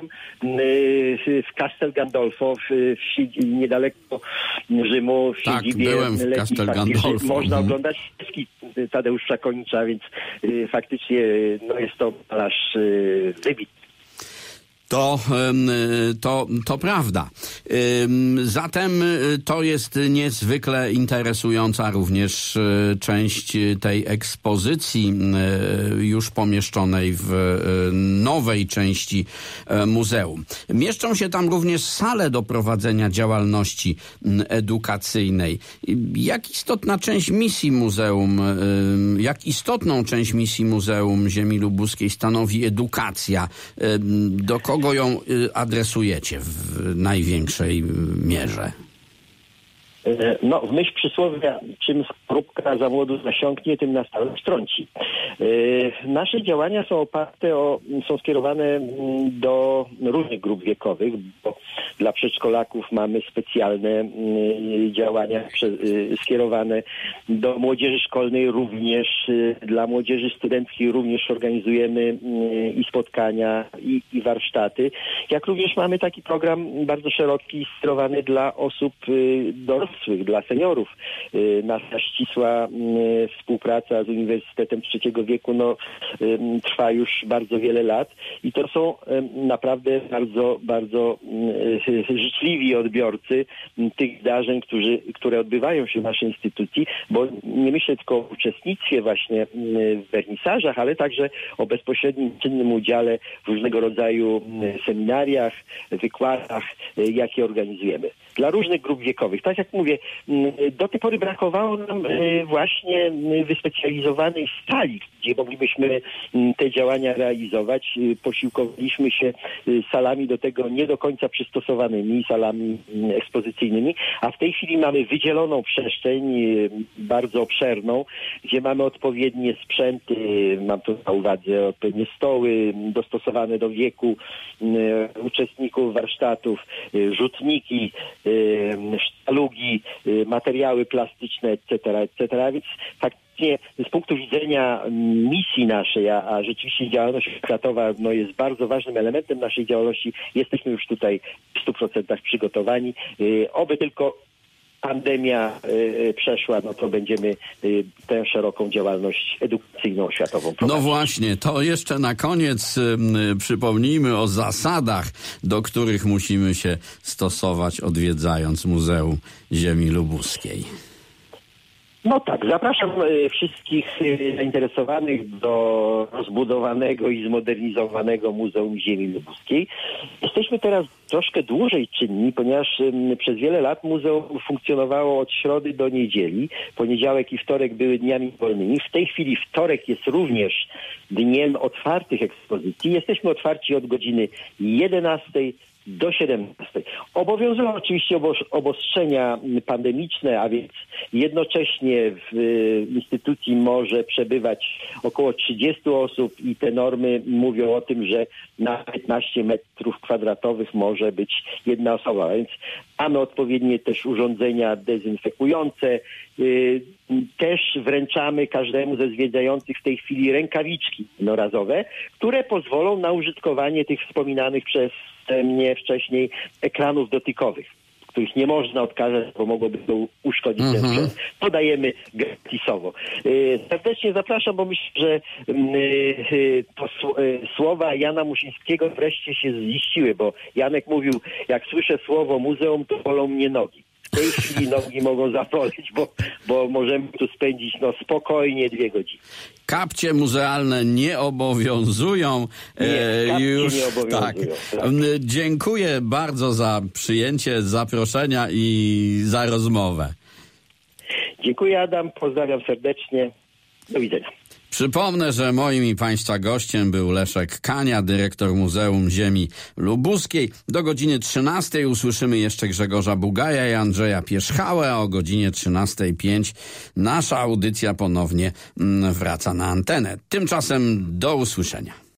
[SPEAKER 4] w Castel Gandolfo, w, w, niedaleko Rzymu, w
[SPEAKER 3] tak,
[SPEAKER 4] siedzibie
[SPEAKER 3] byłem w Castel Gandolfo.
[SPEAKER 4] Można oglądać freski Tadeusza Konicza, więc faktycznie no, jest to malarz wybitny.
[SPEAKER 3] To, to, to prawda. Zatem to jest niezwykle interesująca również część tej ekspozycji już pomieszczonej w nowej części muzeum. Mieszczą się tam również sale do prowadzenia działalności edukacyjnej. Jak istotna część misji muzeum, jak istotną część misji Muzeum Ziemi Lubuskiej stanowi edukacja? Do kogo Kogo ją adresujecie w największej mierze?
[SPEAKER 4] No, w myśl przysłowia, czym skorupka za młodu zasiąknie, tym na stałe strąci. Nasze działania są oparte o, są skierowane do różnych grup wiekowych, bo dla przedszkolaków mamy specjalne działania skierowane do młodzieży szkolnej, również dla młodzieży studenckiej również organizujemy i spotkania, i, i warsztaty. Jak również mamy taki program bardzo szeroki, skierowany dla osób dorosłych, dla seniorów. Nasza ścisła współpraca z Uniwersytetem Trzeciego Wieku no, trwa już bardzo wiele lat i to są naprawdę bardzo, bardzo życzliwi odbiorcy tych zdarzeń, którzy, które odbywają się w naszej instytucji, bo nie myślę tylko o uczestnictwie właśnie w wernisażach, ale także o bezpośrednim, czynnym udziale w różnego rodzaju seminariach, wykładach, jakie organizujemy. Dla różnych grup wiekowych. Tak jak mówię, do tej pory brakowało nam właśnie wyspecjalizowanej sali, gdzie moglibyśmy te działania realizować. Posiłkowaliśmy się salami do tego nie do końca przystosowanymi, salami ekspozycyjnymi, a w tej chwili mamy wydzieloną przestrzeń, bardzo obszerną, gdzie mamy odpowiednie sprzęty, mam tu na uwadze odpowiednie stoły dostosowane do wieku uczestników warsztatów, rzutniki, sztalugi, materiały plastyczne, et cetera, et cetera. Więc faktycznie z punktu widzenia misji naszej, a, a rzeczywiście działalność oświatowa no, jest bardzo ważnym elementem naszej działalności, jesteśmy już tutaj w stu procentach przygotowani. Oby tylko pandemia y, przeszła, no to będziemy y, tę szeroką działalność edukacyjną, oświatową prowadzić.
[SPEAKER 3] No właśnie, to jeszcze na koniec y, przypomnijmy o zasadach, do których musimy się stosować, odwiedzając Muzeum Ziemi Lubuskiej.
[SPEAKER 4] No tak, zapraszam wszystkich zainteresowanych do rozbudowanego i zmodernizowanego Muzeum Ziemi Lubuskiej. Jesteśmy teraz troszkę dłużej czynni, ponieważ przez wiele lat muzeum funkcjonowało od środy do niedzieli. Poniedziałek i wtorek były dniami wolnymi. W tej chwili wtorek jest również dniem otwartych ekspozycji. Jesteśmy otwarci od godziny jedenastej do siedemnastej. Obowiązują oczywiście obostrzenia pandemiczne, a więc jednocześnie w instytucji może przebywać około trzydziestu osób i te normy mówią o tym, że na piętnaście metrów kwadratowych może być jedna osoba, więc mamy odpowiednie też urządzenia dezynfekujące. Też wręczamy każdemu ze zwiedzających w tej chwili rękawiczki jednorazowe, które pozwolą na użytkowanie tych wspominanych przez mnie wcześniej ekranów dotykowych, których nie można odkazać, bo mogłoby to uszkodzić ten
[SPEAKER 3] Mhm.
[SPEAKER 4] sprzęt. Podajemy gratisowo. Y, serdecznie zapraszam, bo myślę, że y, y, to sł- y, słowa Jana Muszyńskiego wreszcie się ziściły, bo Janek mówił, jak słyszę słowo muzeum, to bolą mnie nogi. W tej chwili nogi mogą zaboleć, bo, bo możemy tu spędzić no, spokojnie dwie godziny.
[SPEAKER 3] Kapcie muzealne nie obowiązują.
[SPEAKER 4] Nie, kapcie
[SPEAKER 3] już
[SPEAKER 4] nie obowiązują,
[SPEAKER 3] tak.
[SPEAKER 4] tak.
[SPEAKER 3] Dziękuję bardzo za przyjęcie zaproszenia i za rozmowę.
[SPEAKER 4] Dziękuję, Adam, pozdrawiam serdecznie. Do widzenia.
[SPEAKER 3] Przypomnę, że moim i Państwa gościem był Leszek Kania, dyrektor Muzeum Ziemi Lubuskiej. Do godziny trzynastej usłyszymy jeszcze Grzegorza Bugaja i Andrzeja Pierzchałę. O godzinie trzynastej pięć nasza audycja ponownie wraca na antenę. Tymczasem do usłyszenia.